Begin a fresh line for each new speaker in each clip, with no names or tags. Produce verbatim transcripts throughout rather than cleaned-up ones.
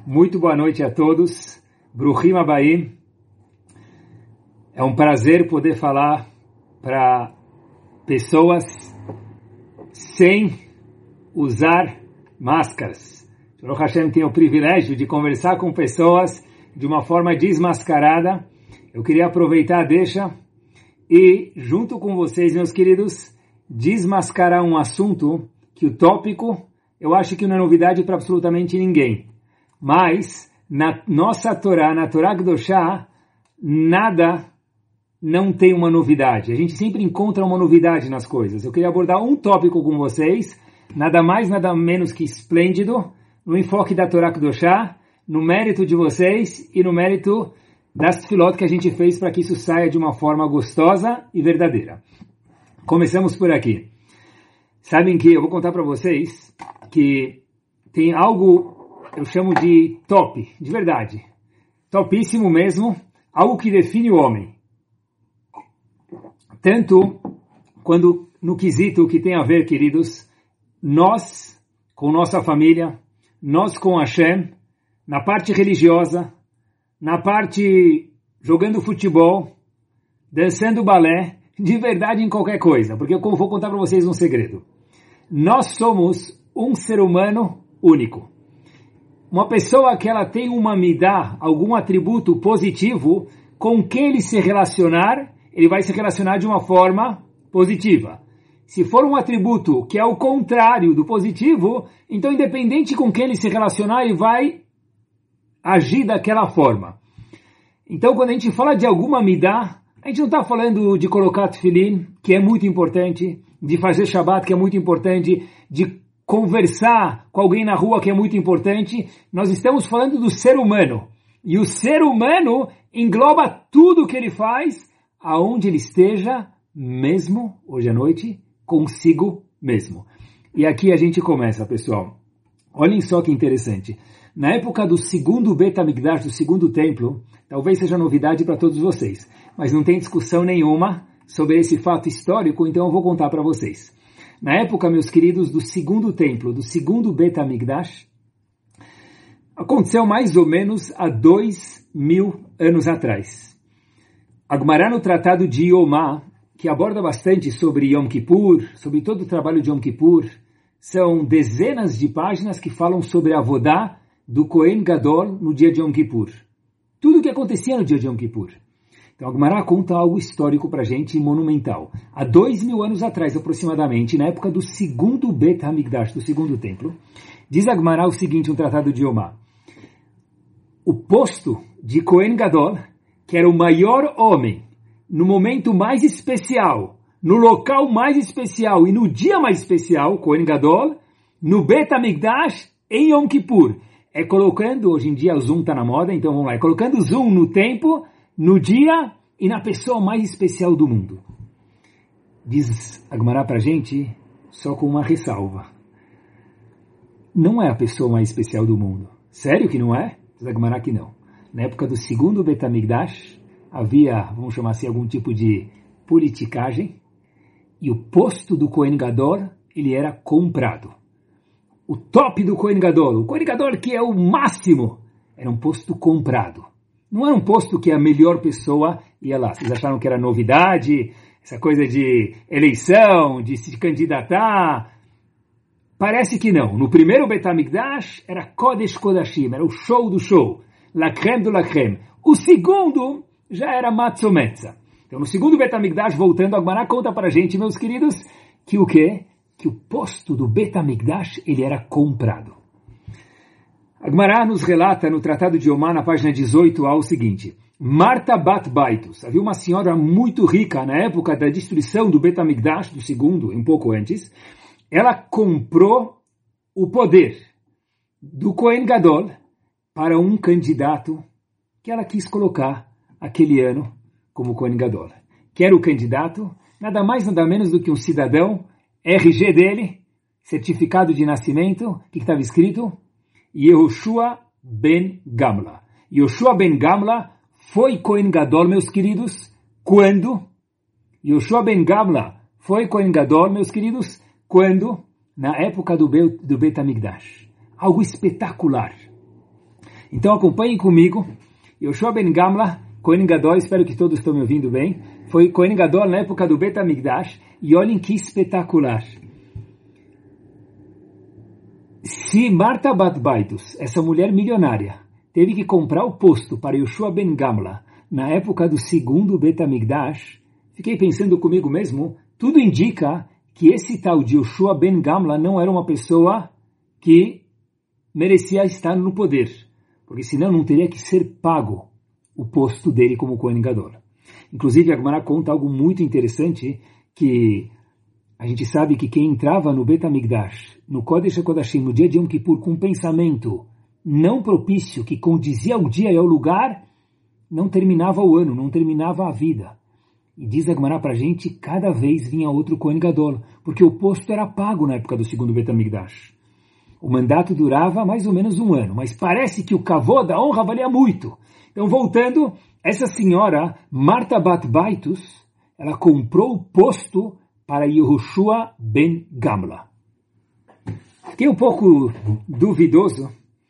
Muito boa noite a todos. Bruhim Abaim. É um prazer poder falar para pessoas sem usar máscaras. Baruch Hashem tem o privilégio de conversar com pessoas de uma forma desmascarada. Eu queria aproveitar a deixa e, junto com vocês, meus queridos, desmascarar um assunto que o tópico, eu acho que não é novidade para absolutamente ninguém. Mas, na nossa Torá, na Torá Kedoshá, nada não tem uma novidade. A gente sempre encontra uma novidade nas coisas. Eu queria abordar um tópico com vocês, nada mais, nada menos que esplêndido, no enfoque da Torá Kedoshá, no mérito de vocês e no mérito das filot que a gente fez para que isso saia de uma forma gostosa e verdadeira. Começamos por aqui. Sabem que eu vou contar para vocês que tem algo, eu chamo de top, de verdade. Topíssimo mesmo, algo que define o homem. Tanto quando no quesito que tem a ver, queridos, nós com nossa família, nós com Hashem, na parte religiosa, na parte jogando futebol, dançando balé, de verdade em qualquer coisa, porque eu vou contar para vocês um segredo. Nós somos um ser humano único. Uma pessoa que ela tem uma midá, algum atributo positivo, com quem ele se relacionar, ele vai se relacionar de uma forma positiva. Se for um atributo que é o contrário do positivo, então independente com quem ele se relacionar, ele vai agir daquela forma. Então quando a gente fala de alguma midá, a gente não está falando de colocar tefilin, que é muito importante, de fazer Shabbat, que é muito importante, de conversar com alguém na rua, que é muito importante. Nós estamos falando do ser humano. E o ser humano engloba tudo que ele faz, aonde ele esteja, mesmo, hoje à noite, consigo mesmo. E aqui a gente começa, pessoal. Olhem só que interessante. Na época do segundo Bet HaMikdash, do segundo templo, talvez seja novidade para todos vocês, mas não tem discussão nenhuma sobre esse fato histórico, então eu vou contar para vocês. Na época, meus queridos, do segundo templo, do segundo Bet HaMikdash, aconteceu mais ou menos há dois mil anos atrás. A Gemara no Tratado de Yomá, que aborda bastante sobre Yom Kippur, sobre todo o trabalho de Yom Kippur, são dezenas de páginas que falam sobre a Avodá do Kohen Gadol no dia de Yom Kippur. Tudo o que acontecia no dia de Yom Kippur. Então a Gemara conta algo histórico para a gente, monumental. Há dois mil anos atrás, aproximadamente, na época do segundo Bet HaMikdash, do segundo templo, diz a Gemara o seguinte, um tratado de Yomá. O posto de Kohen Gadol, que era o maior homem, no momento mais especial, no local mais especial e no dia mais especial, Kohen Gadol, no Bet HaMikdash, em Yom Kippur. É colocando, hoje em dia o Zoom está na moda, então vamos lá, é colocando Zoom no tempo, no dia e na pessoa mais especial do mundo. Diz a Gemara para a gente, só com uma ressalva. Não é a pessoa mais especial do mundo. Sério que não é? Diz a Gemara que não. Na época do segundo Bet HaMikdash, havia, vamos chamar assim, algum tipo de politicagem, e o posto do Kohen Gadol, ele era comprado. O top do Kohen Gadol, o Kohen Gadol que é o máximo, era um posto comprado. Não era um posto que a melhor pessoa ia lá. Vocês acharam que era novidade, essa coisa de eleição, de se candidatar? Parece que não. No primeiro Bet HaMikdash era Kodesh Kodashim, era o show do show, la crème do la crème. O segundo já era Matzometza. Então no segundo Bet HaMikdash, voltando, a Gemara conta para a gente, meus queridos, que o quê? Que o posto do Bet HaMikdash, ele era comprado. A Gemara nos relata no Tratado de Yomá, na página dezoito, ao seguinte. Marta Bat Baitus, havia uma senhora muito rica na época da destruição do Bet HaMikdash, do segundo, um pouco antes. Ela comprou o poder do Kohen Gadol para um candidato que ela quis colocar aquele ano como Kohen Gadol. Que era o candidato, nada mais nada menos do que um cidadão, R G dele, certificado de nascimento, o que estava escrito? Yehoshua ben Gamla. Yehoshua ben Gamla foi Kohen Gadol, meus queridos, quando? Yehoshua ben Gamla foi Kohen Gadol, meus queridos, quando? Na época do, Be- do Bet HaMikdash. Algo espetacular. Então acompanhem comigo. Yoshua ben Gamla, Kohen Gadol, espero que todos estão me ouvindo bem. Foi Kohen Gadol na época do Bet HaMikdash. E olhem que espetacular. Se Marta Bat Baitus, essa mulher milionária, teve que comprar o posto para Yoshua ben Gamla na época do segundo Bet HaMikdash, fiquei pensando comigo mesmo, tudo indica que esse tal de Yoshua ben Gamla não era uma pessoa que merecia estar no poder, porque senão não teria que ser pago o posto dele como Kohen Gadol. Inclusive, a Gemara conta algo muito interessante, que a gente sabe que quem entrava no Bet HaMikdash, no Kodesh HaKodashim, no dia de Yom Kippur, com um pensamento não propício, que condizia ao dia e ao lugar, não terminava o ano, não terminava a vida. E diz a Gemara pra gente, cada vez vinha outro Kohen Gadol, porque o posto era pago na época do segundo Bet HaMikdash. O mandato durava mais ou menos um ano, mas parece que o kavod, da honra, valia muito. Então, voltando, essa senhora, Marta Bat Baitus, ela comprou o posto para Yehoshua ben Gamla. Fiquei um pouco duvidoso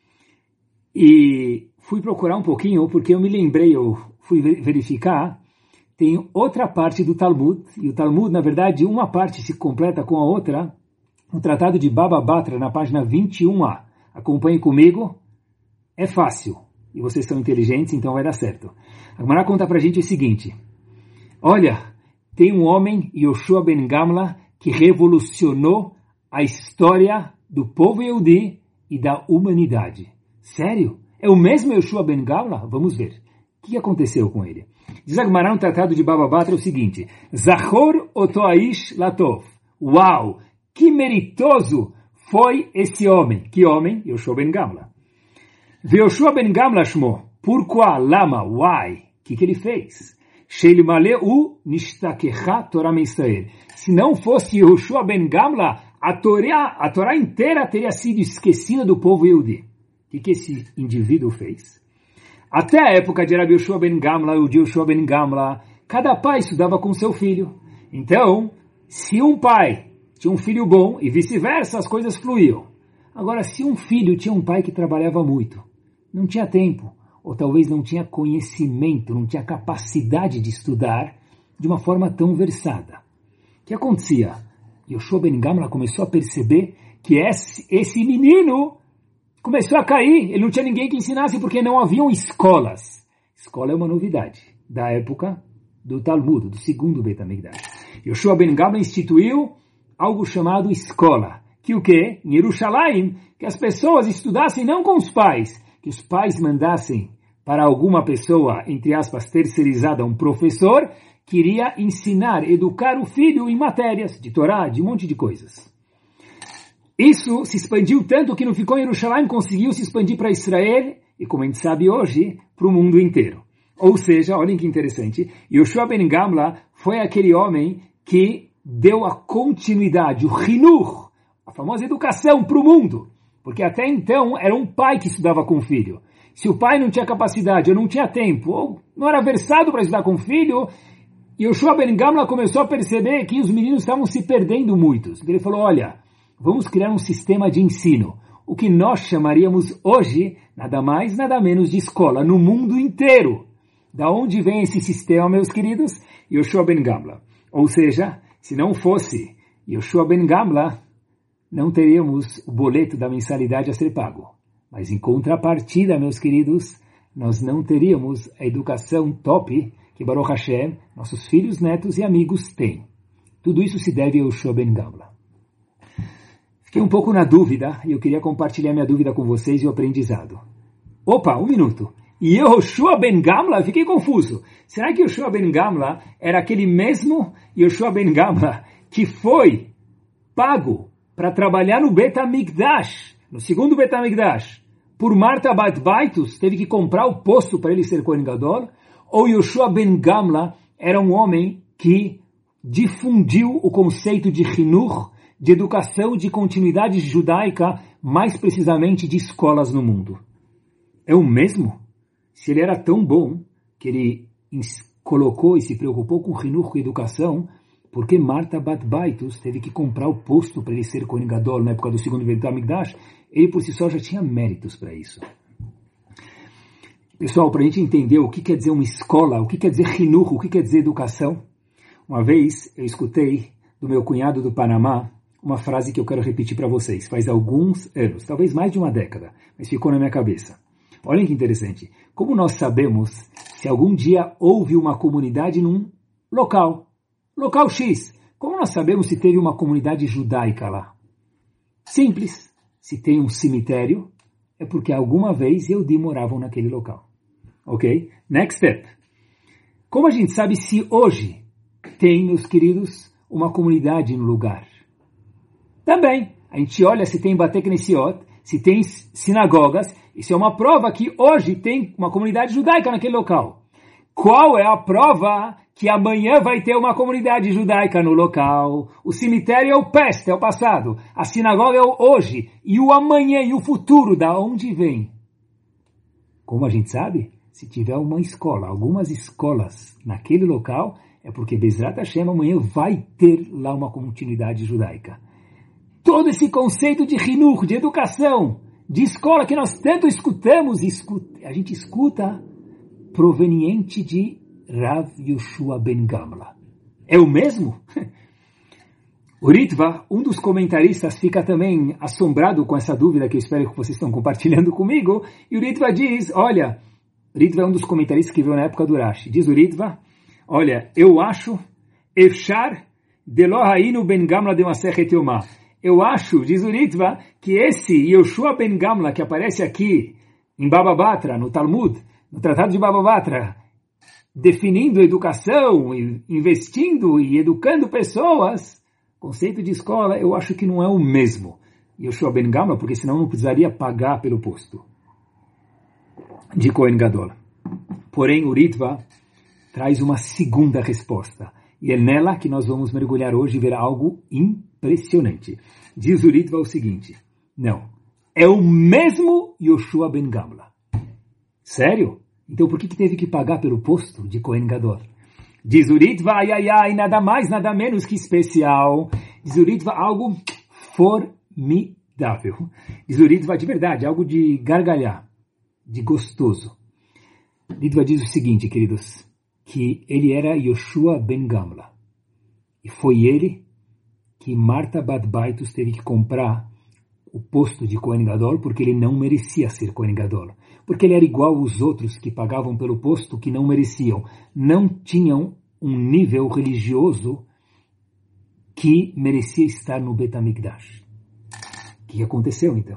e fui procurar um pouquinho, porque eu me lembrei, eu fui verificar, tem outra parte do Talmud, e o Talmud, na verdade, uma parte se completa com a outra, no Tratado de Baba Batra, na página vinte e um a. Acompanhe comigo, é fácil, e vocês são inteligentes, então vai dar certo. A Gemara conta pra gente o seguinte, olha, tem um homem, Yoshua ben Gamla, que revolucionou a história do povo Yehudi e da humanidade. Sério? É o mesmo Yoshua ben Gamla? Vamos ver. O que aconteceu com ele? Diz a Gemara no Tratado de Baba Batra o seguinte, Zachor otoaish latov. Uau! Que meritoso foi esse homem. Que homem? Yoshua ben Gamla. Yoshua ben Gamla shmo. Pourquoi? Lama? Why? O que, que ele fez? Sheilmaleu nishtakecha Torah Israel. Se não fosse Yoshua ben Gamla, a Torá, a Torá inteira teria sido esquecida do povo Yehudi. O que, que esse indivíduo fez? Até a época de Rabbi Yoshua ben Gamla, o de Yoshua ben Gamla, cada pai estudava com seu filho. Então, se um pai tinha um filho bom e vice-versa, as coisas fluíam. Agora, se um filho tinha um pai que trabalhava muito, não tinha tempo, ou talvez não tinha conhecimento, não tinha capacidade de estudar de uma forma tão versada. O que acontecia? Yoshua ben Gamla começou a perceber que esse, esse menino começou a cair, ele não tinha ninguém que ensinasse porque não haviam escolas. Escola é uma novidade da época do Talmud, do segundo Bet HaMikdash. Yoshua ben Gamla instituiu algo chamado escola, que o quê? Em Jerusalém, que as pessoas estudassem não com os pais, que os pais mandassem para alguma pessoa, entre aspas, terceirizada, um professor, que iria ensinar, educar o filho em matérias de Torá, de um monte de coisas. Isso se expandiu tanto que não ficou em Jerusalém, conseguiu se expandir para Israel, e como a gente sabe hoje, para o mundo inteiro. Ou seja, olhem que interessante, Yoshua ben Gamla foi aquele homem que deu a continuidade, o Hinur, a famosa educação para o mundo. Porque até então era um pai que estudava com o filho. Se o pai não tinha capacidade, ou não tinha tempo, ou não era versado para estudar com o filho, Yoshua ben Gamla começou a perceber que os meninos estavam se perdendo muitos. Ele falou, olha, vamos criar um sistema de ensino, o que nós chamaríamos hoje, nada mais, nada menos de escola, no mundo inteiro. Da onde vem esse sistema, meus queridos? Yoshua ben Gamla. Ou seja, se não fosse Yoshua ben Gamla, não teríamos o boleto da mensalidade a ser pago. Mas em contrapartida, meus queridos, nós não teríamos a educação top que Baruch Hashem, nossos filhos, netos e amigos têm. Tudo isso se deve a Yoshua ben Gamla. Fiquei um pouco na dúvida e eu queria compartilhar minha dúvida com vocês e o aprendizado. Opa, um minuto. E Yoshua ben Gamla? Fiquei confuso. Será que Yoshua ben Gamla era aquele mesmo Yoshua ben Gamla que foi pago para trabalhar no Bet HaMikdash, no segundo Bet HaMikdash, por Marta Bat Baitus, teve que comprar o posto para ele ser Kohen Gadol? Ou Yoshua ben Gamla era um homem que difundiu o conceito de Hinur, de educação, de continuidade judaica, mais precisamente de escolas no mundo? É o mesmo? Se ele era tão bom que ele colocou e se preocupou com Hinur, com educação, por que Marta Bat Baitus teve que comprar o posto para ele ser Kohen Gadol na época do segundo Bet HaMikdash? Ele por si só já tinha méritos para isso. Pessoal, para a gente entender o que quer dizer uma escola, o que quer dizer Hinuch, o que quer dizer educação, uma vez eu escutei do meu cunhado do Panamá uma frase que eu quero repetir para vocês, faz alguns anos, talvez mais de uma década, mas ficou na minha cabeça. Olhem que interessante, como nós sabemos se algum dia houve uma comunidade num local, local X, como nós sabemos se teve uma comunidade judaica lá? Simples, se tem um cemitério, é porque alguma vez Yehudi moravam naquele local. Ok? Next step. Como a gente sabe se hoje tem, meus queridos, uma comunidade no lugar? Também, a gente olha se tem Bate Knesiot, se tem sinagogas, isso é uma prova que hoje tem uma comunidade judaica naquele local. Qual é a prova que amanhã vai ter uma comunidade judaica no local? O cemitério é o past, é o passado. A sinagoga é o hoje. E o amanhã e o futuro, da onde vem? Como a gente sabe, se tiver uma escola, algumas escolas naquele local, é porque Bezrat Hashem amanhã vai ter lá uma continuidade judaica. Todo esse conceito de Hinuch, de educação, de escola que nós tanto escutamos, escuta, a gente escuta proveniente de Rav Yoshua ben Gamla. É o mesmo? O Ritva, um dos comentaristas, fica também assombrado com essa dúvida que eu espero que vocês estão compartilhando comigo. E o Ritva diz, olha, o Ritva é um dos comentaristas que veio na época do Rashi. Diz o Ritva, olha, eu acho, Efshar delo hainu ben Gamla de Masechet Yomah. Eu acho, diz o Ritva, que esse Yoshua ben Gamla que aparece aqui em Baba Batra, no Talmud, no Tratado de Baba Batra, definindo educação, investindo e educando pessoas, conceito de escola, eu acho que não é o mesmo. Yoshua ben Gamla, porque senão não precisaria pagar pelo posto de Kohen Gadol. Porém, o Ritva traz uma segunda resposta. E é nela que nós vamos mergulhar hoje e ver algo impressionante. Diz o Ritva o seguinte, não, é o mesmo Yoshua ben Gamla. Sério? Então por que, que teve que pagar pelo posto de Kohen Gadol? Diz o Ritva, ai, ai, ai, nada mais, nada menos que especial. Diz o Ritva, algo formidável. Diz o Ritva, de verdade, algo de gargalhar, de gostoso. Ritva diz o seguinte, queridos, que ele era Yoshua ben Gamla. E foi ele que Marta Bat Baitus teve que comprar o posto de Kohen Gadol, porque ele não merecia ser Kohen Gadol. Porque ele era igual aos outros que pagavam pelo posto que não mereciam. Não tinham um nível religioso que merecia estar no Bet HaMikdash. O que aconteceu então?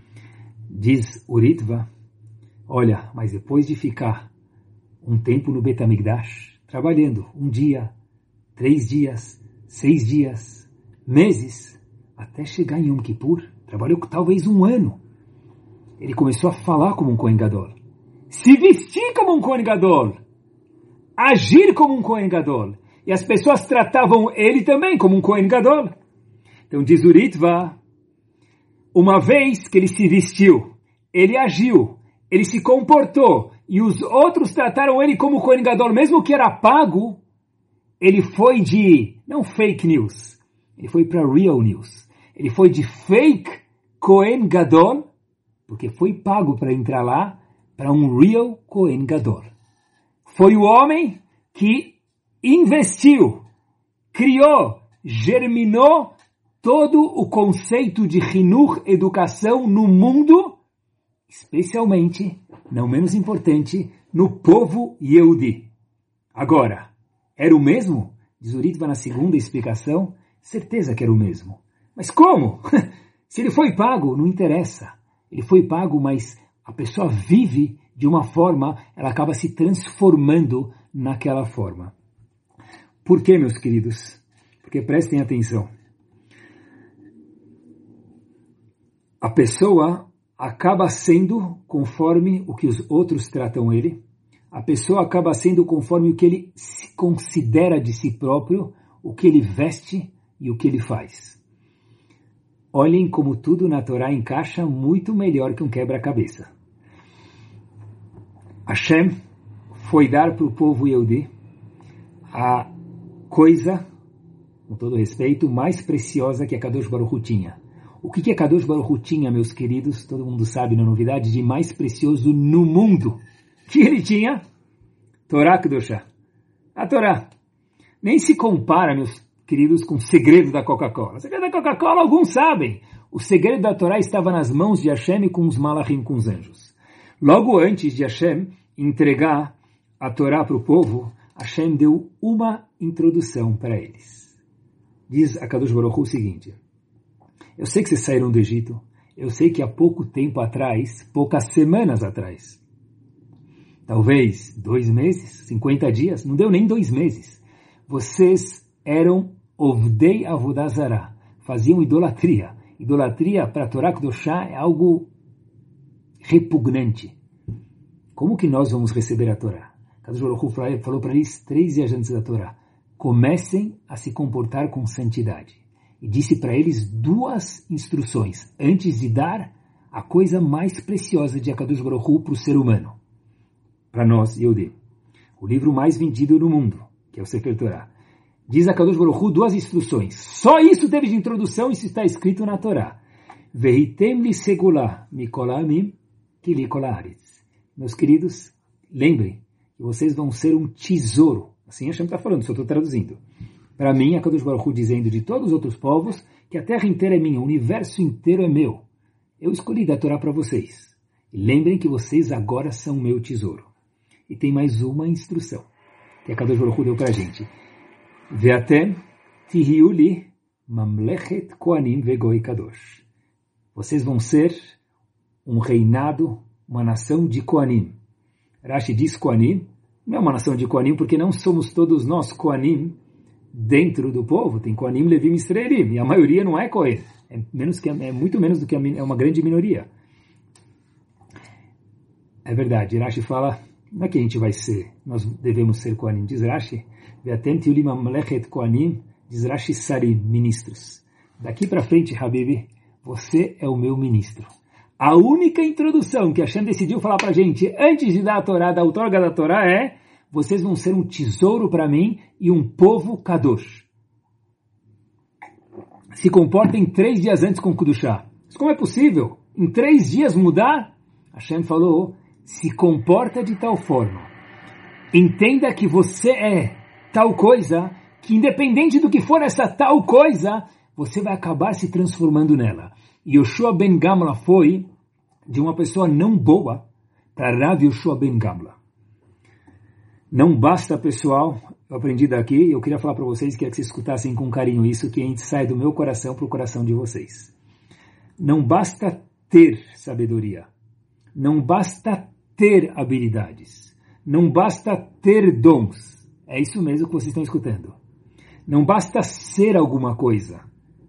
Diz o Ritva, olha, mas depois de ficar um tempo no Bet HaMikdash, trabalhando um dia, três dias, seis dias, meses, até chegar em Yom Kippur, trabalhou talvez um ano. Ele começou a falar como um Kohen Gadol, se vestir como um Kohen Gadol, agir como um Kohen Gadol. E as pessoas tratavam ele também como um Kohen Gadol. Então diz o Ritva, uma vez que ele se vestiu, ele agiu, ele se comportou, e os outros trataram ele como Kohen Gadol, mesmo que era pago, ele foi de, não fake news, ele foi para real news. Ele foi de fake Kohen Gadol, porque foi pago para entrar lá, para um real Kohen Gadol. Foi o homem que investiu, criou, germinou todo o conceito de Hinuch, educação no mundo, especialmente, não menos importante, no povo Yehudi. Agora, era o mesmo? Diz o Ritva na segunda explicação, certeza que era o mesmo. Mas como? Se ele foi pago, não interessa. Ele foi pago, mas a pessoa vive de uma forma, ela acaba se transformando naquela forma. Por quê, meus queridos? Porque prestem atenção. A pessoa acaba sendo conforme o que os outros tratam ele. A pessoa acaba sendo conforme o que ele se considera de si próprio, o que ele veste e o que ele faz. Olhem como tudo na Torá encaixa muito melhor que um quebra-cabeça. Hashem foi dar para o povo Yehudi a coisa, com todo respeito, mais preciosa que a Kadosh Baruch Hu tinha. O que, que a Kadosh Baruch Hu tinha, meus queridos? Todo mundo sabe, na novidade, de mais precioso no mundo. que ele tinha? Torá Kedoshá. A Torá. Nem se compara, meus queridos, com o segredo da Coca-Cola. O segredo da Coca-Cola, alguns sabem. O segredo da Torá estava nas mãos de Hashem e com os malachim, com os anjos. Logo antes de Hashem entregar a Torá para o povo, Hashem deu uma introdução para eles. Diz a Kadosh Baruch Hu o seguinte: eu sei que vocês saíram do Egito, eu sei que há pouco tempo atrás, poucas semanas atrás, talvez dois meses, cinquenta dias, não deu nem dois meses, vocês eram Ovdei Avodah Zarah, faziam idolatria. Idolatria para a Torá Kedoshá é algo repugnante. Como que nós vamos receber a Torá? Kadosh Baruch Hu falou para eles três dias antes da Torá: comecem a se comportar com santidade. E disse para eles duas instruções, antes de dar a coisa mais preciosa de Kadosh Baruch Hu para o ser humano. Para nós, Yehudi. O livro mais vendido no mundo, que é o Sefer Torá. Diz a Kadosh Baruch Hu duas instruções. Só isso teve de introdução, isso está escrito na Torá. Vehitem li segulá mikol ha'amim ki li kol haaretz. Meus queridos, lembrem que vocês vão ser um tesouro. Assim Hashem está falando, só estou traduzindo. Para mim, a Kadosh Baruch Hu dizendo de todos os outros povos que a terra inteira é minha, o universo inteiro é meu. Eu escolhi dar a Torá para vocês. E lembrem que vocês agora são meu tesouro. E tem mais uma instrução que a Kadosh Baruch Hu deu para a gente. Ve'atem tihiu li mamlechet kohanim ve'goi kadosh. Vocês vão ser um reinado, uma nação de Kohanim. Rashi diz Kohanim, não é uma nação de Kohanim porque não somos todos nós Kohanim dentro do povo. Tem Kohanim, Levim, Israelim, e a maioria não é Kohen. É, menos que, é muito menos do que a, é uma grande minoria. É verdade, Rashi fala, não é que a gente vai ser, nós devemos ser Kohanim. Diz Rashi, Ve'atem tihiu li mamlechet kohanim, diz Rashi Sarim, ministros. Daqui para frente, Habibi, você é o meu ministro. A única introdução que Hashem decidiu falar para a gente antes de dar a Torá, da outorga da Torá, é: vocês vão ser um tesouro para mim e um povo kadosh. Se comportem três dias antes com Kudushá. Mas como é possível? Em três dias mudar? Hashem falou: se comporta de tal forma. Entenda que você é tal coisa, que independente do que for essa tal coisa, você vai acabar se transformando nela. Yoshua ben Gamla foi de uma pessoa não boa para Rav Yoshua ben Gamla. Não basta, pessoal, eu aprendi daqui, e eu queria falar para vocês, queria que vocês escutassem com carinho isso, que a gente sai do meu coração para o coração de vocês. Não basta ter sabedoria, não basta ter habilidades, não basta ter dons. É isso mesmo que vocês estão escutando. Não basta ser alguma coisa.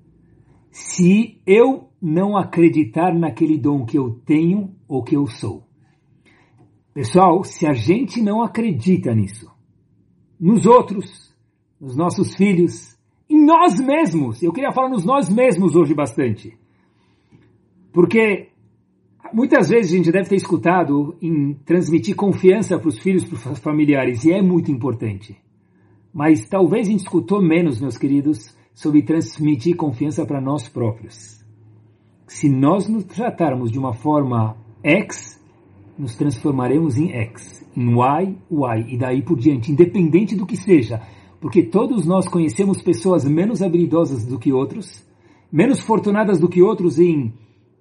Se eu não acreditar naquele dom que eu tenho ou que eu sou. Pessoal, se a gente não acredita nisso, nos outros, nos nossos filhos, em nós mesmos, eu queria falar nos nós mesmos hoje bastante, porque muitas vezes a gente deve ter escutado em transmitir confiança para os filhos, para os familiares, e é muito importante. Mas talvez a gente escutou menos, meus queridos, sobre transmitir confiança para nós próprios. Se nós nos tratarmos de uma forma X, nos transformaremos em X, em Y, Y, e daí por diante, independente do que seja, porque todos nós conhecemos pessoas menos habilidosas do que outros, menos fortunadas do que outros em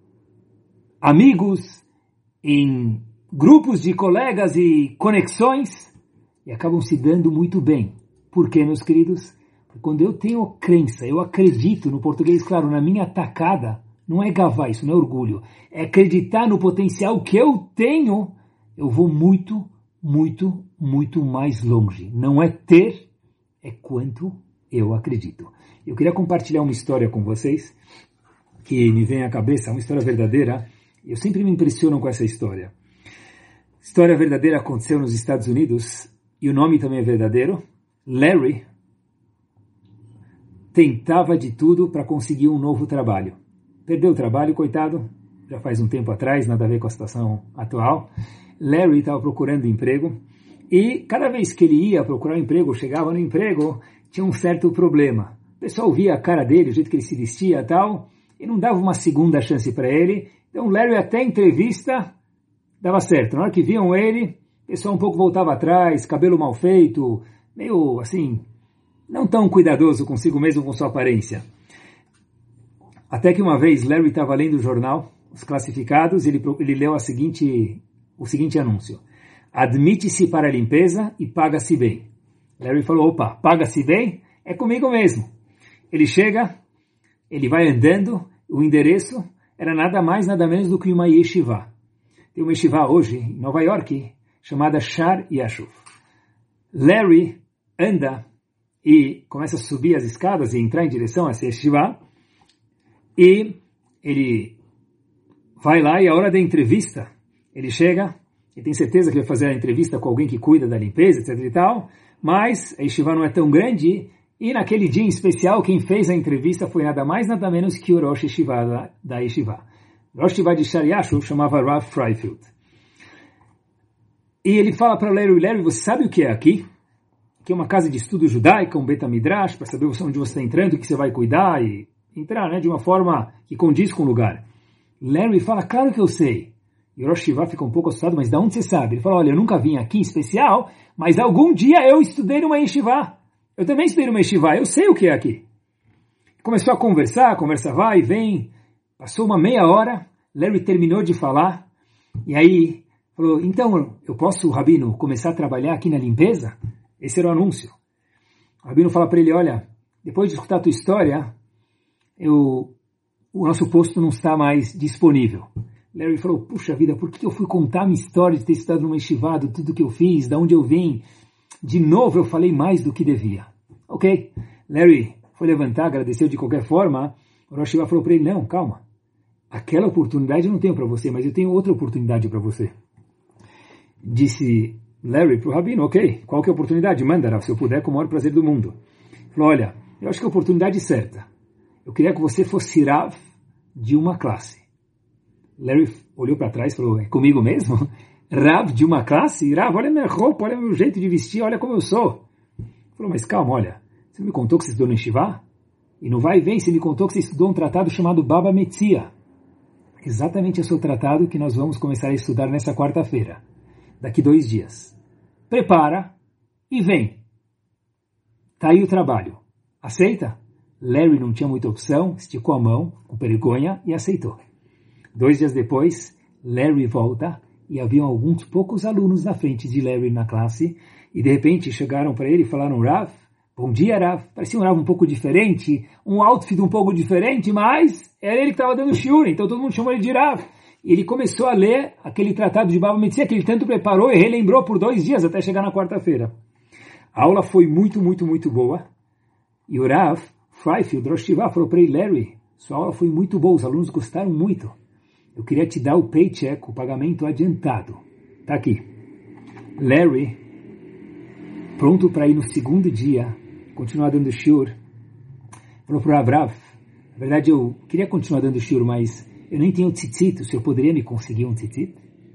amigos, em grupos de colegas e conexões, e acabam se dando muito bem. Por quê, meus queridos? Porque quando eu tenho crença, eu acredito, no português, claro, na minha tacada, não é gavar, isso não é orgulho, é acreditar no potencial que eu tenho, eu vou muito, muito, muito mais longe. Não é ter, é quanto eu acredito. Eu queria compartilhar uma história com vocês, que me vem à cabeça, uma história verdadeira. Eu sempre me impressiono com essa história. História verdadeira aconteceu nos Estados Unidos, e o nome também é verdadeiro. Larry tentava de tudo para conseguir um novo trabalho. Perdeu o trabalho, coitado, já faz um tempo atrás, nada a ver com a situação atual. Larry estava procurando emprego, e cada vez que ele ia procurar um emprego, chegava no emprego, tinha um certo problema. O pessoal via a cara dele, o jeito que ele se vestia e tal, e não dava uma segunda chance para ele. Então Larry até a entrevista dava certo. Na hora que viam ele, pessoal um pouco voltava atrás, cabelo mal feito, meio assim, não tão cuidadoso consigo mesmo com sua aparência. Até que uma vez Larry estava lendo o jornal, os classificados, e ele, ele leu a seguinte, o seguinte anúncio: admite-se para a limpeza e paga-se bem. Larry falou, opa, paga-se bem? É comigo mesmo. Ele chega, ele vai andando, o endereço era nada mais, nada menos do que uma yeshiva. Tem uma yeshiva hoje, em Nova York, chamada Shar Yashuv. Larry anda e começa a subir as escadas e entrar em direção a essa yeshiva, e ele vai lá e a hora da entrevista, ele chega, e tem certeza que vai fazer a entrevista com alguém que cuida da limpeza, etc e tal, mas a yeshiva não é tão grande, e naquele dia em especial, quem fez a entrevista foi nada mais, nada menos que o Rosh Yeshiva da, da yeshiva. O Rosh Yeshiva de Shar Yashuv chamava Rav Freifield. E ele fala para o Larry, Larry, você sabe o que é aqui? Aqui é uma casa de estudo judaica, um Beit HaMidrash, para saber onde você está entrando, o que você vai cuidar, e entrar, né, de uma forma que condiz com o lugar. Larry fala, claro que eu sei. E o Rosh Yeshiva fica um pouco assustado, mas de onde você sabe? Ele fala, olha, eu nunca vim aqui em especial, mas algum dia eu estudei numa yeshiva. Eu também estudei numa yeshiva, eu sei o que é aqui. Começou a conversar, a conversa vai e vem. Passou uma meia hora, Larry terminou de falar, e aí falou, então eu posso, Rabino, começar a trabalhar aqui na limpeza? Esse era o anúncio. O Rabino fala para ele, olha, depois de escutar a tua história, eu, o nosso posto não está mais disponível. Larry falou, puxa vida, por que eu fui contar a minha história de ter estudado numa yeshiva, de tudo que eu fiz, de onde eu vim? De novo eu falei mais do que devia. Ok, Larry foi levantar, agradeceu de qualquer forma. O Rosh Yeshiva falou para ele, não, calma. Aquela oportunidade eu não tenho para você, mas eu tenho outra oportunidade para você. Disse Larry para o Rabino, ok, qual que é a oportunidade? Manda, Rav, se eu puder, com o maior prazer do mundo. Falou, olha, eu acho que é a oportunidade certa. Eu queria que você fosse Rav de uma classe. Larry olhou para trás e falou, é comigo mesmo? Rav de uma classe? Rav, olha minha roupa, olha meu jeito de vestir, olha como eu sou. Falou, mas calma, olha, você me contou que você estudou no yeshiva? E no vai e vem, você me contou que você estudou um tratado chamado Baba Metzia. Exatamente esse é o tratado que nós vamos começar a estudar nessa quarta-feira, daqui dois dias. Prepara e vem. Tá aí o trabalho. Aceita? Larry não tinha muita opção, esticou a mão, com vergonha, e aceitou. Dois dias depois, Larry volta, e haviam alguns poucos alunos na frente de Larry na classe, e de repente chegaram para ele e falaram, Rav, bom dia, Rav. Parecia um Rav um pouco diferente, um outfit um pouco diferente, mas era ele que estava dando shiur, então todo mundo chamou ele de Rav. E ele começou a ler aquele tratado de Baba Metzia que ele tanto preparou e relembrou por dois dias até chegar na quarta-feira. A aula foi muito, muito, muito boa. E o Rav Freifield, Rosh Yeshiva, falou para ele, Larry, sua aula foi muito boa, os alunos gostaram muito. Eu queria te dar o paycheck, o pagamento adiantado. Tá aqui. Larry, pronto para ir no segundo dia, continuar dando shiur, falou para o Rav, Rav, na verdade eu queria continuar dando shiur, mas eu nem tenho tzitzit, o senhor poderia me conseguir um tzitzit?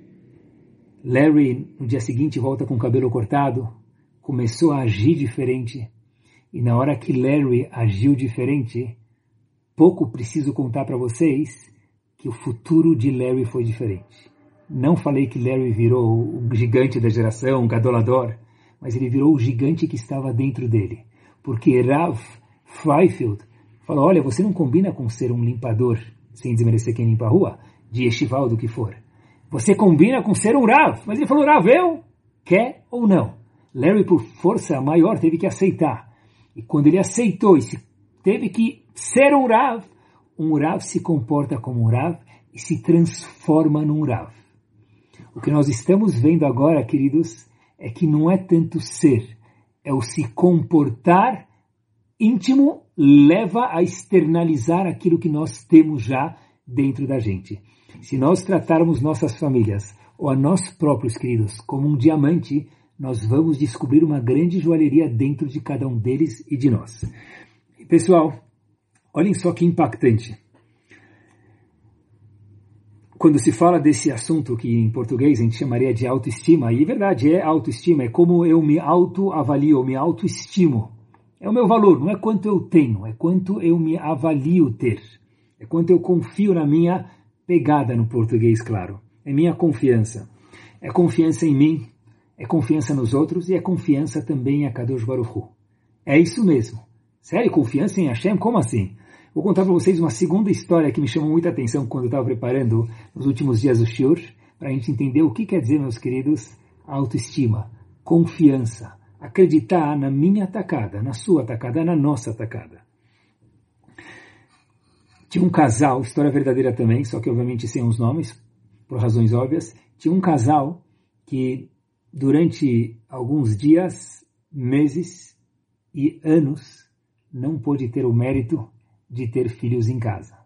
Larry, no dia seguinte, volta com o cabelo cortado, começou a agir diferente, e na hora que Larry agiu diferente, pouco preciso contar para vocês que o futuro de Larry foi diferente. Não falei que Larry virou o gigante da geração, um gadolador, mas ele virou o gigante que estava dentro dele. Porque Rav Freifield falou, olha, você não combina com ser um limpador, sem desmerecer quem limpa a rua, de yeshiva ou do que for. Você combina com ser um Rav. Mas ele falou, Rav, eu? Quer ou não? Larry, por força maior, teve que aceitar. E quando ele aceitou e se teve que ser um Rav, um Rav se comporta como um Rav e se transforma num Rav. O que nós estamos vendo agora, queridos, é que não é tanto ser, é o se comportar íntimo leva a externalizar aquilo que nós temos já dentro da gente. Se nós tratarmos nossas famílias ou a nós próprios, queridos, como um diamante, nós vamos descobrir uma grande joalheria dentro de cada um deles e de nós. Pessoal, olhem só que impactante. Quando se fala desse assunto que em português a gente chamaria de autoestima, e é verdade, é autoestima, é como eu me autoavalio, eu me autoestimo. É o meu valor, não é quanto eu tenho, é quanto eu me avalio ter. É quanto eu confio na minha pegada no português, claro. É minha confiança. É confiança em mim, é confiança nos outros e é confiança também em Akadosh Baruch Hu. É isso mesmo. Sério, confiança em Hashem? Como assim? Vou contar para vocês uma segunda história que me chamou muita atenção quando eu estava preparando nos últimos dias do Shiur, para a gente entender o que quer dizer, meus queridos, autoestima, confiança, acreditar na minha atacada, na sua atacada, na nossa atacada. Tinha um casal, história verdadeira também, só que obviamente sem os nomes, por razões óbvias. Tinha um casal que durante alguns dias, meses e anos não pôde ter o mérito de ter filhos em casa.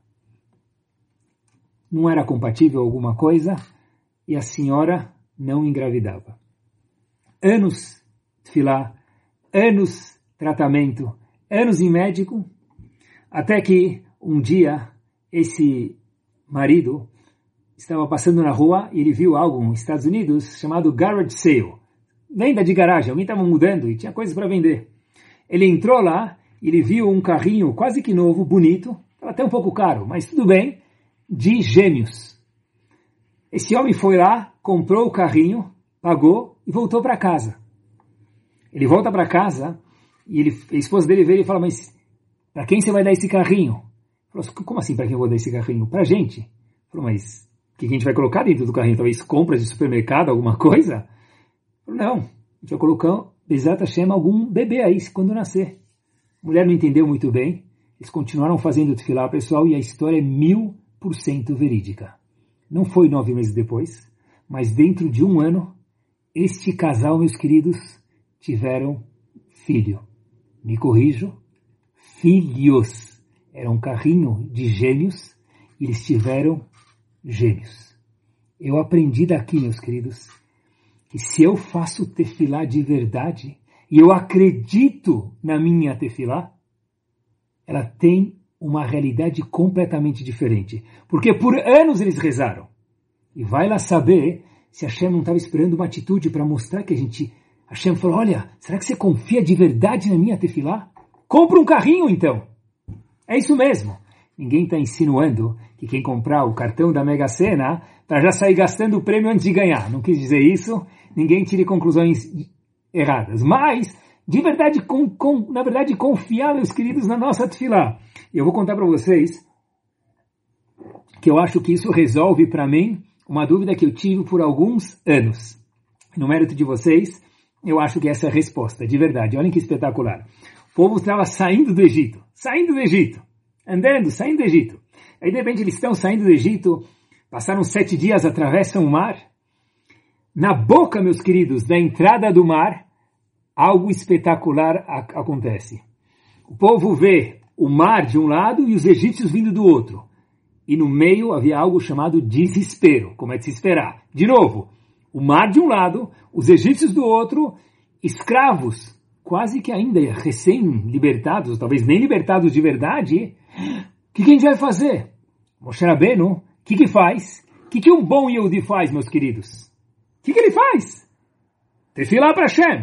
Não era compatível alguma coisa e a senhora não engravidava. Anos tefilá, anos tratamento, anos em médico, até que um dia esse marido estava passando na rua e ele viu algo nos Estados Unidos chamado garage sale, venda de garagem, alguém estava mudando e tinha coisas para vender. Ele entrou lá e ele viu um carrinho quase que novo, bonito, estava até um pouco caro, mas tudo bem, de gêmeos. Esse homem foi lá, comprou o carrinho, pagou e voltou para casa. Ele volta para casa e ele, a esposa dele veio e fala, mas para quem você vai dar esse carrinho? Ele falou, como assim para quem eu vou dar esse carrinho? Para a gente. Ele falou, mas o que a gente vai colocar dentro do carrinho? Talvez compras de supermercado, alguma coisa? Ele falou, não, a gente vai colocar, Bezat Hashem, algum bebê aí quando nascer. A mulher não entendeu muito bem, eles continuaram fazendo tefilá, pessoal, e a história é mil por cento verídica. Não foi nove meses depois, mas dentro de um ano, este casal, meus queridos, tiveram filho. Me corrijo, filhos. Era um carrinho de gêmeos e eles tiveram gêmeos. Eu aprendi daqui, meus queridos, que se eu faço tefilá de verdade e eu acredito na minha tefilá, ela tem uma realidade completamente diferente. Porque por anos eles rezaram. E vai lá saber se Hashem não estava esperando uma atitude para mostrar que a gente... Hashem falou, olha, será que você confia de verdade na minha tefilá? Compra um carrinho então. É isso mesmo. Ninguém está insinuando que quem comprar o cartão da Mega Sena para já sair gastando o prêmio antes de ganhar. Não quis dizer isso. Ninguém tire conclusões erradas. Mas, de verdade, com, com, na verdade, confiar, meus queridos, na nossa tefilá. E eu vou contar para vocês que eu acho que isso resolve para mim uma dúvida que eu tive por alguns anos. No mérito de vocês, eu acho que essa é a resposta, de verdade. Olhem que espetacular. O povo estava saindo do Egito, saindo do Egito, andando, saindo do Egito. Aí, de repente, eles estão saindo do Egito, passaram sete dias, atravessam o mar. Na boca, meus queridos, da entrada do mar, algo espetacular acontece. O povo vê o mar de um lado e os egípcios vindo do outro. E no meio havia algo chamado desespero, como é de se esperar. De novo, o mar de um lado, os egípcios do outro, escravos, quase que ainda recém-libertados, talvez nem libertados de verdade. O que, que a gente vai fazer? Moshe Rabbeinu, o que que faz? O que que um bom Yehudi faz, meus queridos? O que que ele faz? Tefilá para Hashem.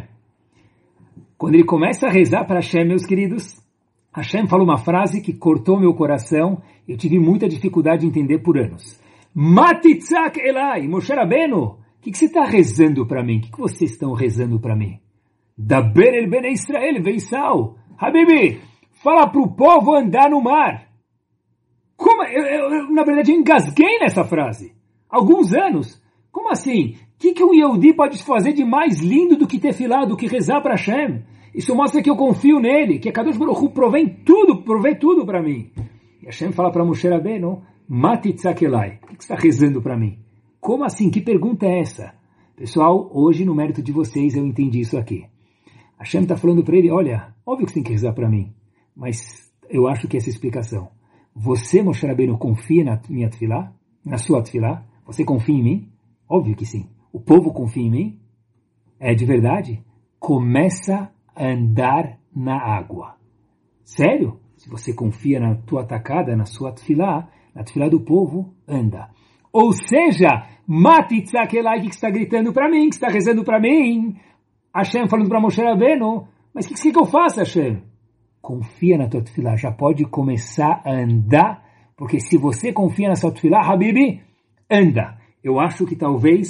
Quando ele começa a rezar para Hashem, meus queridos, Hashem falou uma frase que cortou meu coração. Eu tive muita dificuldade de entender por anos. Matitzak Elai, Moshe Rabbeinu, o que, que você está rezando para mim? O que, que vocês estão rezando para mim? Daber el Bnei Israel, Veisal. Habibi, fala para o povo andar no mar. Como? Eu, eu, eu, na verdade, eu engasguei nessa frase. Alguns anos. Como assim? O que, que um Yehudi pode fazer de mais lindo do que tefilá, do que rezar para Hashem? Isso mostra que eu confio nele, que a Kadosh Baruch Hu provém tudo, provê tudo para mim. E Hashem fala para Moshe Rabbeinu, Matitzak Elai, o que você está rezando para mim? Como assim? Que pergunta é essa? Pessoal, hoje no mérito de vocês eu entendi isso aqui. Hashem está falando para ele, olha, óbvio que você tem que rezar para mim, mas eu acho que essa explicação. Você, Moshe Rabbeinu, confia na minha tefilá? Na sua tefilá? Você confia em mim? Óbvio que sim. O povo confia em mim? É de verdade? Começa a andar na água. Sério? Se você confia na tua atacada, na sua tefilá, na tefilá do povo, anda. Ou seja, Matitzak Elai, que está gritando para mim, que está rezando para mim. Hashem falando para Moshe Rabbeinu, mas o que, que, que eu faço, Hashem? Confia na tua tefilá, já pode começar a andar, porque se você confia na sua tefilá, Habibi, anda. Eu acho que talvez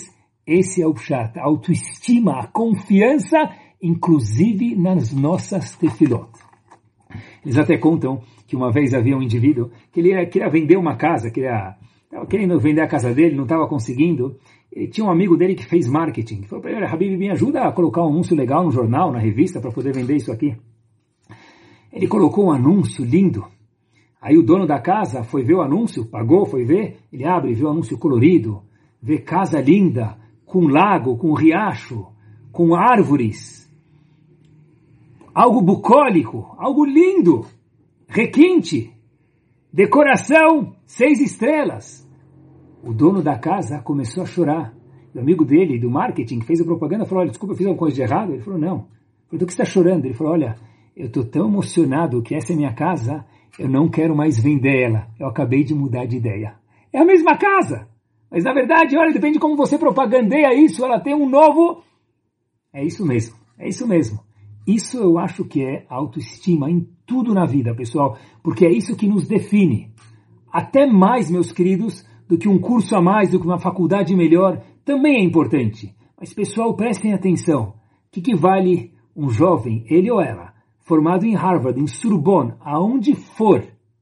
Esse é o pshat, a autoestima, a confiança, inclusive nas nossas tefilot. Eles até contam que uma vez havia um indivíduo que ele ia, queria vender uma casa, queria, estava querendo vender a casa dele, não estava conseguindo. Ele tinha um amigo dele que fez marketing. Falou para ele: Habib, me ajuda a colocar um anúncio legal no jornal, na revista, para poder vender isso aqui. Ele colocou um anúncio lindo. Aí o dono da casa foi ver o anúncio, pagou, foi ver. Ele abre e vê o anúncio colorido, vê casa linda, com lago, com riacho, com árvores. Algo bucólico, algo lindo, requinte, decoração, seis estrelas. O dono da casa começou a chorar. O amigo dele, do marketing, que fez a propaganda, falou: olha, desculpa, eu fiz alguma coisa de errado? Ele falou: não. Eu falei: do que você está chorando? Ele falou: olha, eu estou tão emocionado que essa é minha casa, eu não quero mais vender ela. Eu acabei de mudar de ideia. É a mesma casa, mas na verdade, olha, depende de como você propagandeia isso, ela tem um novo... É isso mesmo, é isso mesmo. Isso eu acho que é autoestima em tudo na vida, pessoal, porque é isso que nos define. Até mais, meus queridos, do que um curso a mais, do que uma faculdade melhor, também é importante. Mas, pessoal, prestem atenção. O que, que vale um jovem, ele ou ela, formado em Harvard, em Sorbonne, aonde for,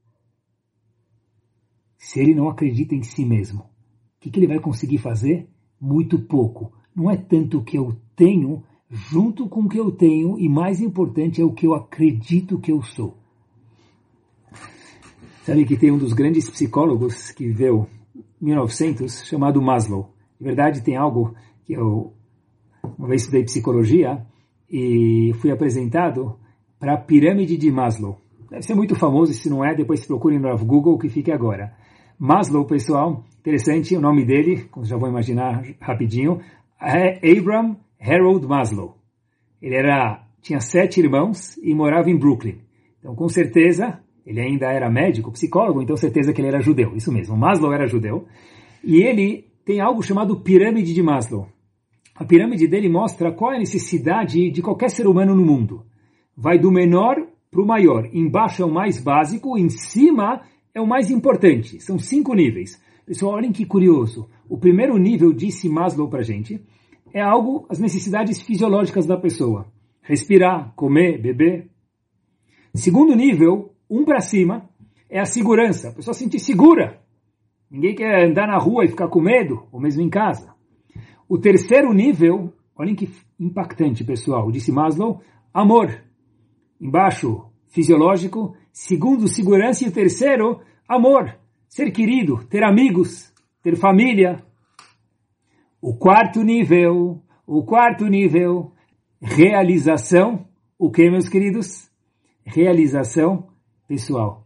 se ele não acredita em si mesmo? O que, que ele vai conseguir fazer? Muito pouco. Não é tanto o que eu tenho junto com o que eu tenho, e mais importante é o que eu acredito que eu sou. Sabe que tem um dos grandes psicólogos que viveu em mil e novecentos, chamado Maslow. De verdade, tem algo que eu uma vez estudei psicologia e fui apresentado para a pirâmide de Maslow. Deve ser muito famoso, e se não é, depois se procurem no Google, que fique agora. Maslow, pessoal, interessante, o nome dele, como já vou imaginar rapidinho, é Abraham Harold Maslow. Ele era, tinha sete irmãos e morava em Brooklyn. Então, com certeza, ele ainda era médico, psicólogo, então certeza que ele era judeu. Isso mesmo, Maslow era judeu. E ele tem algo chamado pirâmide de Maslow. A pirâmide dele mostra qual é a necessidade de qualquer ser humano no mundo. Vai do menor para o maior. Embaixo é o mais básico, em cima é o mais importante. São cinco níveis. Pessoal, olhem que curioso. O primeiro nível, disse Maslow para a gente, é algo, as necessidades fisiológicas da pessoa. Respirar, comer, beber. Segundo nível, um para cima, é a segurança. A pessoa se sentir segura. Ninguém quer andar na rua e ficar com medo, ou mesmo em casa. O terceiro nível, olhem que impactante, pessoal, disse Maslow, amor. Embaixo, fisiológico. Segundo, segurança. E o terceiro, amor. Ser querido, ter amigos, ter família. O quarto nível, o quarto nível, realização. O que, meus queridos? Realização pessoal.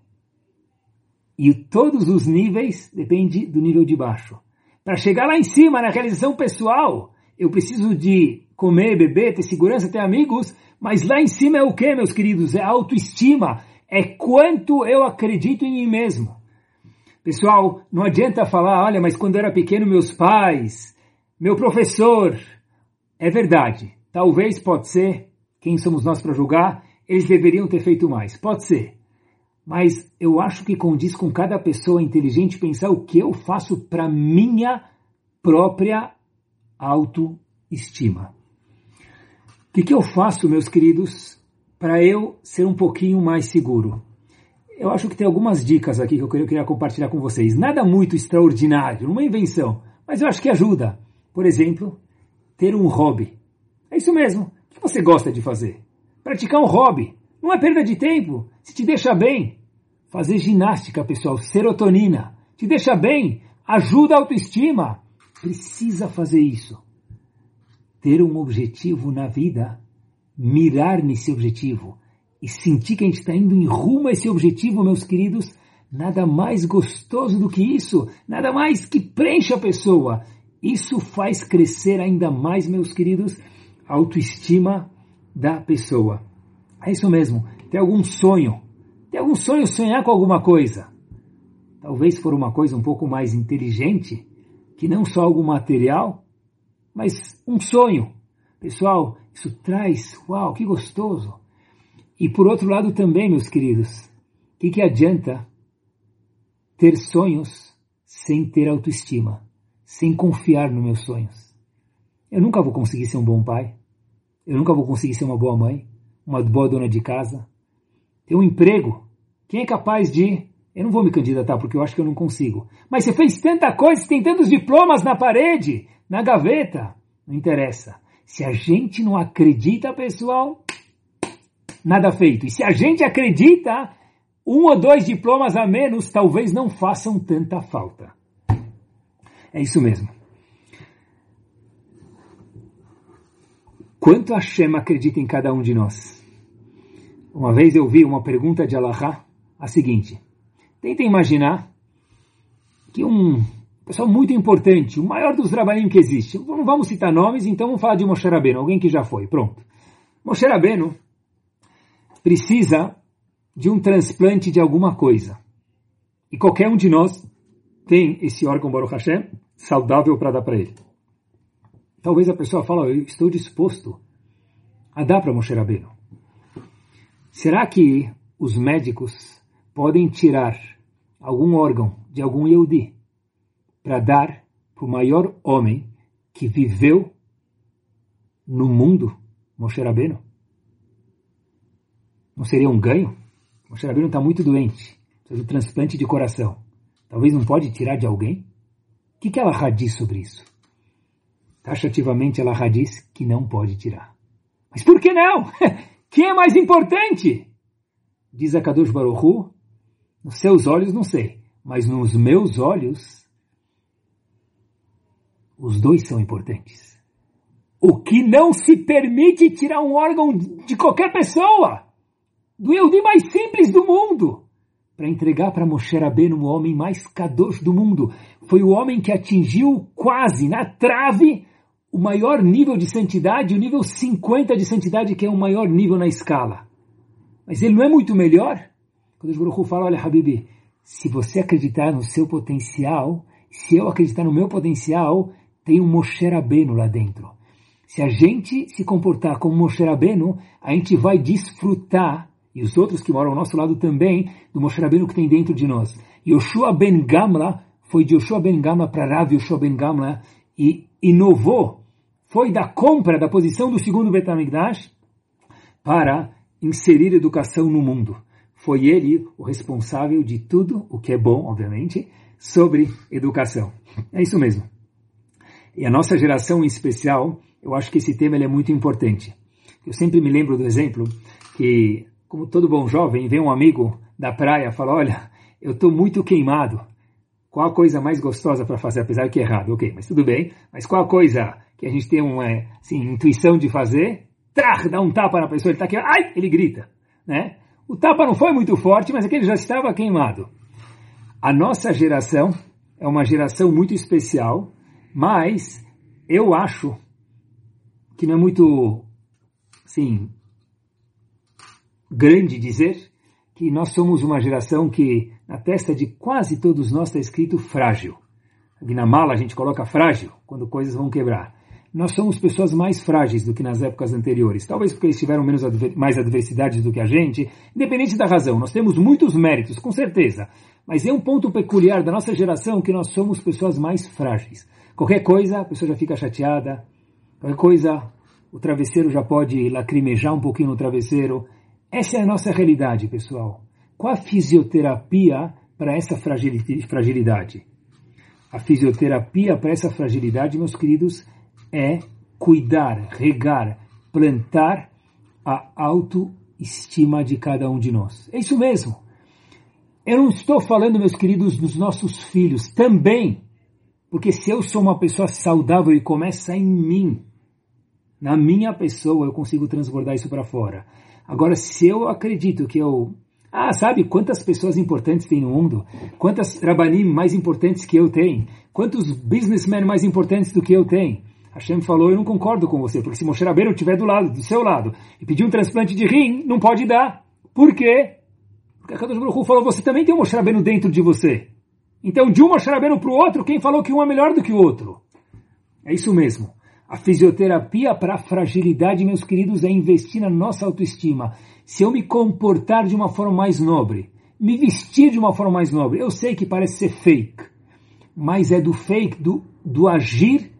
E todos os níveis dependem do nível de baixo. Para chegar lá em cima, na realização pessoal, eu preciso de comer, beber, ter segurança, ter amigos, mas lá em cima é o que, meus queridos? É autoestima, é quanto eu acredito em mim mesmo. Pessoal, não adianta falar, olha, mas quando eu era pequeno, meus pais, meu professor, é verdade, talvez, pode ser, quem somos nós para julgar, eles deveriam ter feito mais, pode ser. Mas eu acho que condiz com cada pessoa inteligente pensar o que eu faço para minha própria autoestima. O que, que eu faço, meus queridos, para eu ser um pouquinho mais seguro? Eu acho que tem algumas dicas aqui que eu queria compartilhar com vocês. Nada muito extraordinário, uma invenção, mas eu acho que ajuda. Por exemplo, ter um hobby. É isso mesmo. O que você gosta de fazer? Praticar um hobby. Não é perda de tempo. Se te deixa bem. Fazer ginástica, pessoal. Serotonina. Te deixa bem. Ajuda a autoestima. Precisa fazer isso. Ter um objetivo na vida. Mirar nesse objetivo. E sentir que a gente está indo em rumo a esse objetivo, meus queridos. Nada mais gostoso do que isso. Nada mais que preenche a pessoa. Isso faz crescer ainda mais, meus queridos, a autoestima da pessoa. É isso mesmo. Tem algum sonho? Tem algum sonho, sonhar com alguma coisa? Talvez for uma coisa um pouco mais inteligente, que não só algo material, mas um sonho. Pessoal, isso traz, uau, que gostoso. E por outro lado também, meus queridos, o que, que adianta ter sonhos sem ter autoestima? Sem confiar nos meus sonhos. Eu nunca vou conseguir ser um bom pai. Eu nunca vou conseguir ser uma boa mãe, uma boa dona de casa. Ter um emprego. Quem é capaz de... Eu não vou me candidatar porque eu acho que eu não consigo. Mas você fez tanta coisa, você tem tantos diplomas na parede, na gaveta. Não interessa. Se a gente não acredita, pessoal, nada feito. E se a gente acredita, um ou dois diplomas a menos talvez não façam tanta falta. É isso mesmo. Quanto Hashem acredita em cada um de nós? Uma vez eu vi uma pergunta de Alahá, a seguinte. Tentem imaginar que um pessoal muito importante, o maior dos Rabanim que existe, não vamos citar nomes, então vamos falar de Moshe Rabbeinu, alguém que já foi, pronto. Moshe Rabbeinu precisa de um transplante de alguma coisa. E qualquer um de nós tem esse órgão, Baruch Hashem, saudável para dar para ele. Talvez a pessoa fale, eu estou disposto a dar para Moshe Rabbeinu. Será que os médicos podem tirar algum órgão de algum Yehudi para dar para o maior homem que viveu no mundo, Moshe Rabbeinu? Não seria um ganho? Moshe Rabbeinu está muito doente, precisa de transplante de coração. Talvez não pode tirar de alguém? O que, que ela diz sobre isso? Taxativamente ela diz que não pode tirar. Mas por que não? Quem é mais importante? Diz a Kadosh Baruch Hu, nos seus olhos não sei, mas nos meus olhos, os dois são importantes. O que não se permite tirar um órgão de qualquer pessoa, do Yehudi mais simples do mundo, para entregar para Moshe Rabbeinu, o homem mais kadosh do mundo. Foi o homem que atingiu quase na trave o maior nível de santidade, o nível cinquenta de santidade, que é o maior nível na escala. Mas ele não é muito melhor? Quando o Baruch Hu fala, olha, Habibi, se você acreditar no seu potencial, se eu acreditar no meu potencial, tem um Moshe Rabbeinu lá dentro. Se a gente se comportar como Moshe Rabbeinu, a gente vai desfrutar, e os outros que moram ao nosso lado também, do Moshe Rabbeinu que tem dentro de nós. Yoshua ben Gamla foi de Yoshua ben Gamla para Rav Yoshua ben Gamla e inovou, foi da compra da posição do segundo Bet HaMikdash para inserir educação no mundo. Foi ele o responsável de tudo o que é bom, obviamente, sobre educação. É isso mesmo. E a nossa geração em especial, eu acho que esse tema ele é muito importante. Eu sempre me lembro do exemplo que, como todo bom jovem, vem um amigo da praia e fala, olha, eu estou muito queimado. Qual a coisa mais gostosa para fazer, apesar que é errado? Ok, mas tudo bem. Mas qual a coisa que a gente tem uma assim, intuição de fazer? Trach, dá um tapa na pessoa, ele está aqui, ai, ele grita. Né? O tapa não foi muito forte, mas aquele já estava queimado. A nossa geração é uma geração muito especial, mas eu acho que não é muito, assim, grande dizer que nós somos uma geração que na testa de quase todos nós está escrito frágil. Aqui na mala a gente coloca frágil, quando coisas vão quebrar. Nós somos pessoas mais frágeis do que nas épocas anteriores. Talvez porque eles tiveram menos adver- mais adversidades do que a gente. Independente da razão, nós temos muitos méritos, com certeza. Mas é um ponto peculiar da nossa geração que nós somos pessoas mais frágeis. Qualquer coisa, a pessoa já fica chateada. Qualquer coisa, o travesseiro já pode lacrimejar um pouquinho no travesseiro. Essa é a nossa realidade, pessoal. Qual a fisioterapia para essa fragilidade? A fisioterapia para essa fragilidade, meus queridos, é cuidar, regar, plantar a autoestima de cada um de nós. É isso mesmo. Eu não estou falando, meus queridos, dos nossos filhos também, porque se eu sou uma pessoa saudável e começa em mim, na minha pessoa, eu consigo transbordar isso para fora. Agora, se eu acredito que eu... Ah, sabe quantas pessoas importantes tem no mundo? Quantas rabanim mais importantes que eu tenho? Quantos businessmen mais importantes do que eu tenho? Hashem falou, eu não concordo com você, porque se Moshe Rabbeinu estiver do lado, do seu lado, e pedir um transplante de rim, não pode dar. Por quê? Porque a Kadosh Baruch Hu falou, você também tem um Moshe Rabbeinu dentro de você. Então, de um Moshe Rabbeinu para o outro, quem falou que um é melhor do que o outro? É isso mesmo. A fisioterapia para a fragilidade, meus queridos, é investir na nossa autoestima. Se eu me comportar de uma forma mais nobre, me vestir de uma forma mais nobre, eu sei que parece ser fake, mas é do fake, do, do agir, que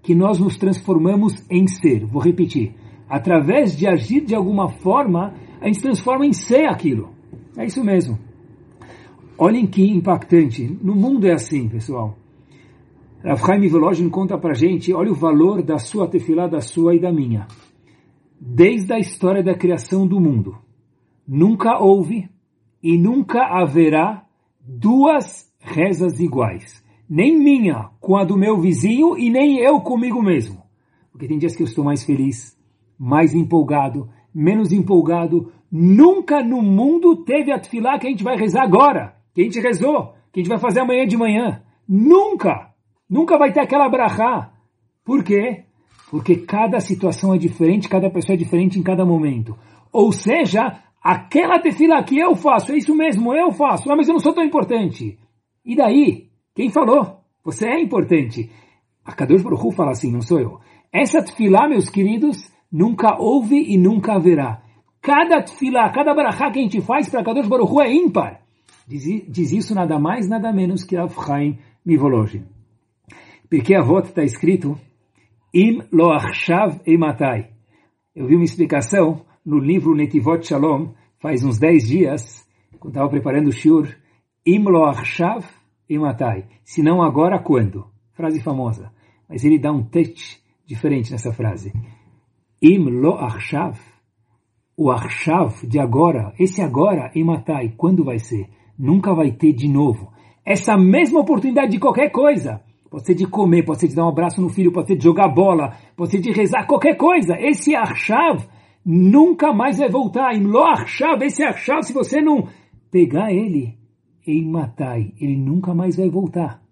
que nós nos transformamos em ser. Vou repetir. Através de agir de alguma forma, a gente transforma em ser aquilo. É isso mesmo. Olhem que impactante. No mundo é assim, pessoal. Rav Chaim Volozhin conta pra gente, olha o valor da sua tefilá, da sua e da minha. Desde a história da criação do mundo, nunca houve e nunca haverá duas rezas iguais. Nem minha com a do meu vizinho e nem eu comigo mesmo. Porque tem dias que eu estou mais feliz, mais empolgado, menos empolgado. Nunca no mundo teve a tefilá que a gente vai rezar agora, que a gente rezou, que a gente vai fazer amanhã de manhã. Nunca! Nunca vai ter aquela brachá. Por quê? Porque cada situação é diferente, cada pessoa é diferente em cada momento. Ou seja, aquela tefilá que eu faço, é isso mesmo, eu faço, ah, mas eu não sou tão importante. E daí? Quem falou? Você é importante. A Kadosh Baruch Hu fala assim, não sou eu. Essa tefilá, meus queridos, nunca houve e nunca haverá. Cada tefilá, cada brachá que a gente faz para Kadosh Baruch Hu é ímpar. Diz, diz isso nada mais, nada menos que Rav Chaim Volozhin. Porque a volta está escrito Im lo achshav eimatai. Eu vi uma explicação no livro Netivot Shalom, faz uns dez dias, quando estava preparando o shiur, Im lo achshav eimatai. Se não agora, quando? Frase famosa. Mas ele dá um touch diferente nessa frase. Im lo achshav. O achshav de agora, esse agora, eimatai, quando vai ser? Nunca vai ter de novo. Essa mesma oportunidade de qualquer coisa. Pode ser de comer, pode ser de dar um abraço no filho, pode ser de jogar bola, pode ser de rezar, qualquer coisa. Esse achshav nunca mais vai voltar. Im lo achshav, esse achshav, se você não pegar ele, eimatai, ele nunca mais vai voltar.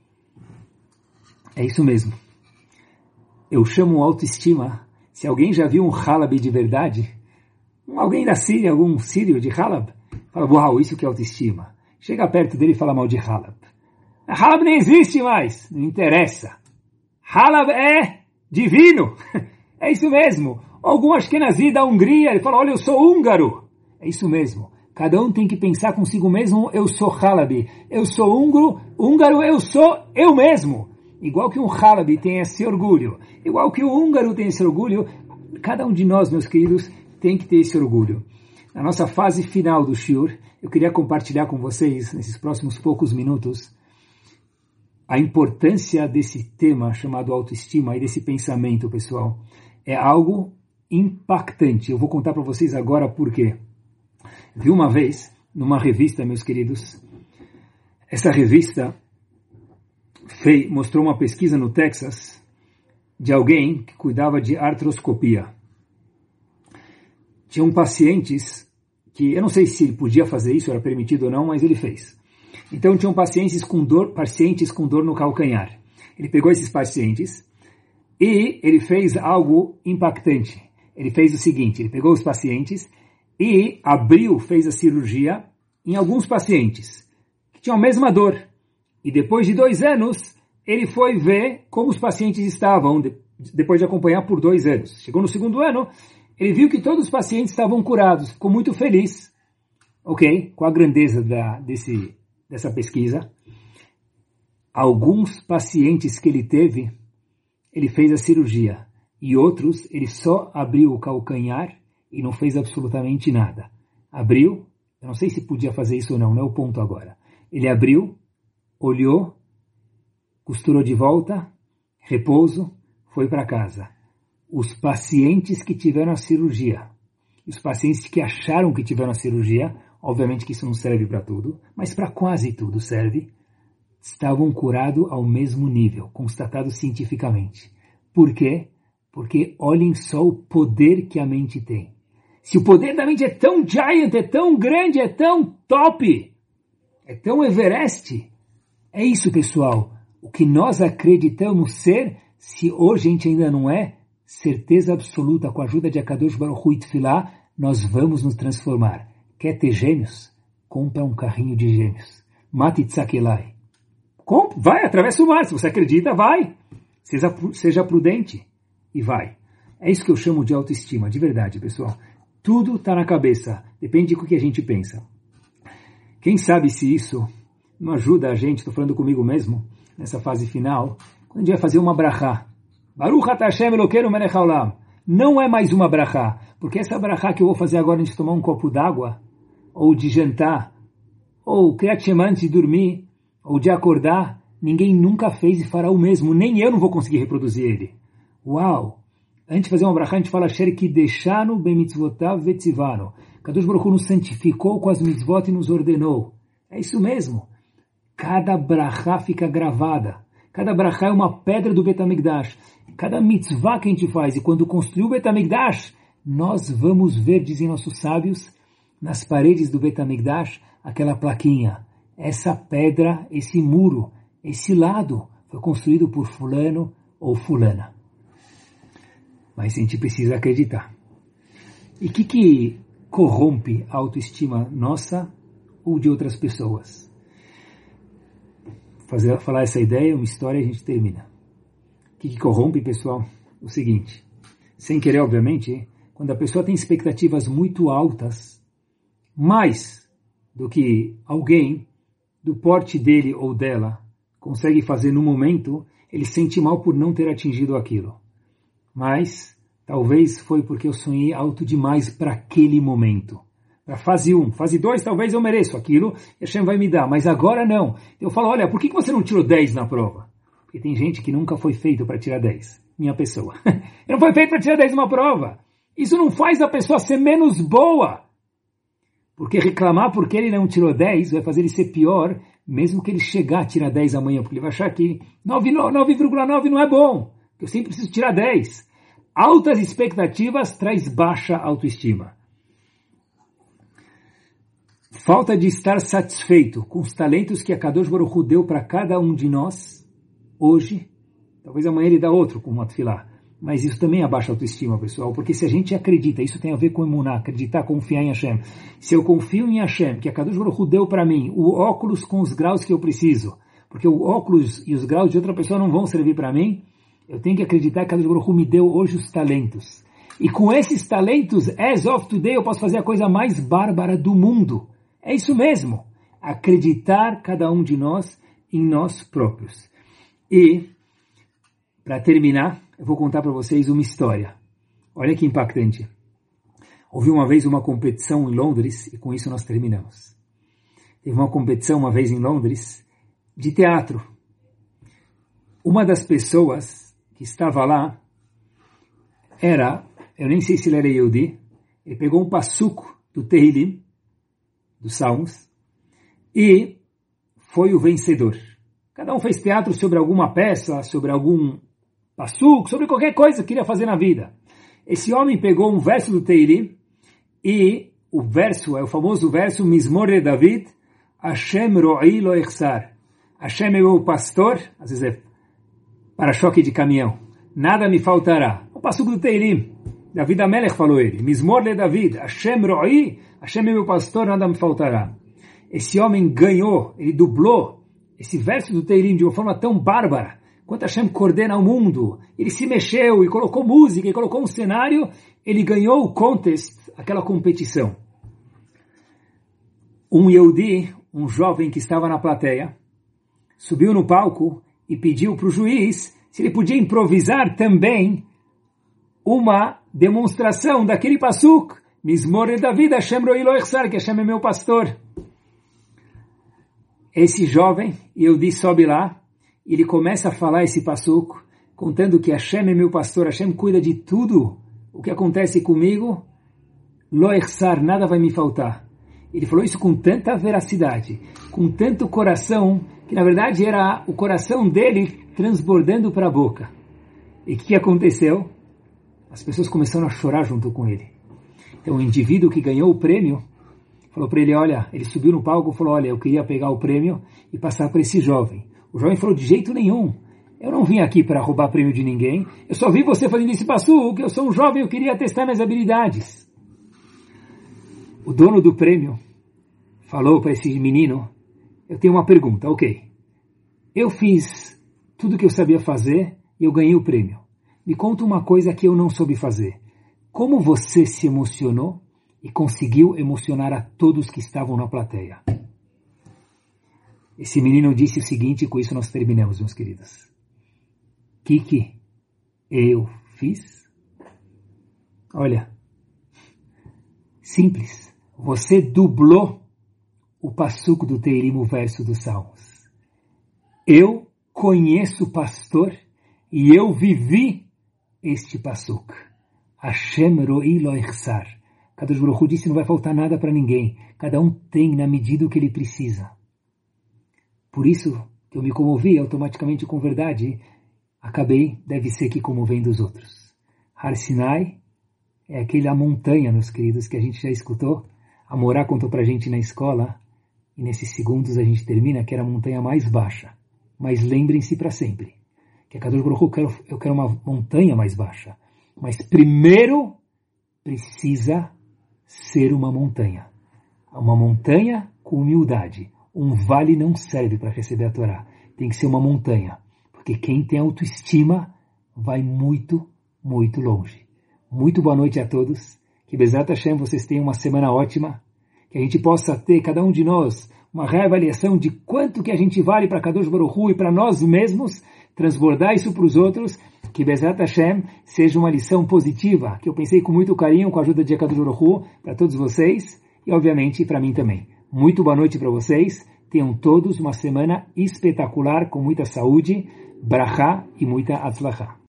É isso mesmo. Eu chamo autoestima. Se alguém já viu um Halab de verdade, alguém da Síria, algum sírio de Halab, fala, uau, isso que é autoestima. Chega perto dele e fala mal de Halab. Halab nem existe mais, não interessa. Halab é divino, é isso mesmo. Algum Ashkenazi da Hungria, ele fala, olha, eu sou húngaro. É isso mesmo. Cada um tem que pensar consigo mesmo, eu sou Halab. Eu sou húngaro, húngaro, eu sou eu mesmo. Igual que um Halab tem esse orgulho, igual que o húngaro tem esse orgulho, cada um de nós, meus queridos, tem que ter esse orgulho. Na nossa fase final do shiur, eu queria compartilhar com vocês, nesses próximos poucos minutos, a importância desse tema chamado autoestima e desse pensamento, pessoal. É algo impactante. Eu vou contar para vocês agora por quê. Vi uma vez, numa revista, meus queridos, essa revista fez, mostrou uma pesquisa no Texas de alguém que cuidava de artroscopia. Tinham pacientes que, eu não sei se ele podia fazer isso, era permitido ou não, mas ele fez. Então tinham pacientes com dor, pacientes com dor no calcanhar. Ele pegou esses pacientes e ele fez algo impactante. Ele fez o seguinte, ele pegou os pacientes e abriu, fez a cirurgia em alguns pacientes que tinham a mesma dor. E depois de dois anos, ele foi ver como os pacientes estavam, depois de acompanhar por dois anos. Chegou no segundo ano, ele viu que todos os pacientes estavam curados, ficou muito feliz, ok? Com a grandeza da, desse, dessa pesquisa. Alguns pacientes que ele teve, ele fez a cirurgia, e outros, ele só abriu o calcanhar e não fez absolutamente nada. Abriu, eu não sei se podia fazer isso ou não, não é o ponto agora. Ele abriu, olhou, costurou de volta, repouso, foi para casa. Os pacientes que tiveram a cirurgia, os pacientes que acharam que tiveram a cirurgia, obviamente que isso não serve para tudo, mas para quase tudo serve, estavam curados ao mesmo nível, constatado cientificamente. Por quê? Porque olhem só o poder que a mente tem. Se o poder da mente é tão giant, é tão grande, é tão top, é tão Everest, é isso, pessoal. O que nós acreditamos ser, se hoje a gente ainda não é, certeza absoluta, com a ajuda de Akadosh Baruch Hu e Tefilá, nós vamos nos transformar. Quer ter gêmeos? Compra um carrinho de gêmeos. Mate Tzakelai. Vai, atravessa o mar. Se você acredita, vai. Seja, seja prudente e vai. É isso que eu chamo de autoestima, de verdade, pessoal. Tudo está na cabeça. Depende do que a gente pensa. Quem sabe se isso não ajuda a gente, estou falando comigo mesmo, nessa fase final, quando a gente vai fazer uma brachá. Baruch atah Hashem Elokeinu melech haolam. Não é mais uma brachá, porque essa brachá que eu vou fazer agora antes de tomar um copo d'água, ou de jantar, ou Kriyat Shema antes de dormir, ou de acordar, ninguém nunca fez e fará o mesmo, nem eu não vou conseguir reproduzir ele. Uau! Antes de fazer uma brachá, a gente fala Asher kideshanu bemitzvotav vetzivanu. Kadosh Baruch Hu nos santificou com as mitzvot e nos ordenou. É isso mesmo. Cada brachá fica gravada. Cada brachá é uma pedra do Bet HaMikdash. Cada mitzvah que a gente faz, e quando construiu o Bet HaMikdash, nós vamos ver, dizem nossos sábios, nas paredes do Bet HaMikdash, aquela plaquinha. Essa pedra, esse muro, esse lado, foi construído por fulano ou fulana. Mas a gente precisa acreditar. E o que, que corrompe a autoestima nossa ou de outras pessoas? Fazer, falar essa ideia, uma história, e a gente termina. O que, que corrompe, pessoal? O seguinte, sem querer, obviamente, quando a pessoa tem expectativas muito altas, mais do que alguém do porte dele ou dela consegue fazer no momento, ele sente mal por não ter atingido aquilo. Mas talvez foi porque eu sonhei alto demais para aquele momento. Para fase um, fase dois, talvez eu mereço aquilo, e Hashem vai me dar, mas agora não. Eu falo, olha, por que você não tirou dez na prova? Porque tem gente que nunca foi feito para tirar dez. Minha pessoa. Não foi feito para tirar dez numa prova. Isso não faz a pessoa ser menos boa. Porque reclamar porque ele não tirou dez vai fazer ele ser pior, mesmo que ele chegar a tirar dez amanhã, porque ele vai achar que nove vírgula nove não é bom, que eu sempre preciso tirar dez. Altas expectativas traz baixa autoestima. Falta de estar satisfeito com os talentos que a Kadosh Baruch Hu deu para cada um de nós, hoje, talvez amanhã ele dá outro, com uma tefilá, mas isso também abaixa a autoestima, pessoal, porque se a gente acredita, isso tem a ver com emuná, acreditar, confiar em Hashem. Se eu confio em Hashem, que a Kadosh Baruch Hu deu para mim o óculos com os graus que eu preciso, porque o óculos e os graus de outra pessoa não vão servir para mim, eu tenho que acreditar que a Kadosh Baruch Hu me deu hoje os talentos. E com esses talentos, as of today, eu posso fazer a coisa mais bárbara do mundo. É isso mesmo. Acreditar cada um de nós em nós próprios. E, para terminar, eu vou contar para vocês uma história. Olha que impactante. Houve uma vez uma competição em Londres, e com isso nós terminamos. Teve uma competição uma vez em Londres, de teatro. Uma das pessoas que estava lá era, eu nem sei se ele era Yehudi, ele pegou um passuco do Tehillim, dos Salmos, e foi o vencedor. Cada um fez teatro sobre alguma peça, sobre algum passuco, sobre qualquer coisa que queria fazer na vida. Esse homem pegou um verso do Tehillim, e o verso é o famoso verso Mizmor de David, Hashem ro'i lo echsar. Hashem é meu pastor, às vezes é para-choque de caminhão. Nada me faltará. O passuco do Tehillim. David Amelech falou ele. Mizmor de David. Hashem ro'i, Hashem é meu pastor, nada me faltará. Esse homem ganhou, ele dublou esse verso do Tehillim de uma forma tão bárbara. Quanto Hashem coordena o mundo. Ele se mexeu e colocou música, e colocou um cenário. Ele ganhou o contest, aquela competição. Um Yehudi, um jovem que estava na plateia, subiu no palco e pediu para o juiz se ele podia improvisar também uma demonstração daquele pasuk, Mizmor de David, Hashem ro'i lo echsar, que Hashem é meu pastor. Esse jovem, Yehudi, sobe lá, e ele começa a falar esse pasuk, contando que Hashem é meu pastor, Hashem cuida de tudo o que acontece comigo, lo echsar, nada vai me faltar. Ele falou isso com tanta veracidade, com tanto coração, que na verdade era o coração dele transbordando para a boca. E o que aconteceu? As pessoas começaram a chorar junto com ele. Então o indivíduo que ganhou o prêmio, falou para ele, olha, ele subiu no palco e falou, olha, eu queria pegar o prêmio e passar para esse jovem. O jovem falou, de jeito nenhum, eu não vim aqui para roubar prêmio de ninguém, eu só vi você fazendo esse passuco, eu sou um jovem, eu queria testar minhas habilidades. O dono do prêmio falou para esse menino, eu tenho uma pergunta, ok, eu fiz tudo o que eu sabia fazer e eu ganhei o prêmio. Me conta uma coisa que eu não soube fazer. Como você se emocionou e conseguiu emocionar a todos que estavam na plateia? Esse menino disse o seguinte, e com isso nós terminamos, meus queridos. Kiki, eu fiz? Olha, simples. Você dublou o passuco do Teirim, o verso dos Salmos. Eu conheço o pastor e eu vivi este passuco. Hashem ro'i lo echsar. Kadosh Baruch Hu disse, não vai faltar nada para ninguém. Cada um tem na medida o que ele precisa. Por isso que eu me comovi automaticamente com verdade. Acabei, deve ser que comovendo os outros. Har Sinai é aquela montanha, meus queridos, que a gente já escutou. A Morá contou pra gente na escola. E nesses segundos a gente termina que era a montanha mais baixa. Mas lembrem-se para sempre. Que a Kadosh Baruch Hu, eu quero, eu quero uma montanha mais baixa. Mas primeiro precisa ser uma montanha. Uma montanha com humildade. Um vale não serve para receber a Torá. Tem que ser uma montanha. Porque quem tem autoestima vai muito, muito longe. Muito boa noite a todos. Que Bezat Hashem vocês tenham uma semana ótima. Que a gente possa ter, cada um de nós, uma reavaliação de quanto que a gente vale para Kadosh Baruch Hu e para nós mesmos, transbordar isso para os outros. Que Bezat Hashem seja uma lição positiva, que eu pensei com muito carinho, com a ajuda de Kadosh Baruch Hu, para todos vocês e, obviamente, para mim também. Muito boa noite para vocês. Tenham todos uma semana espetacular, com muita saúde, brachá e muita atzlachá.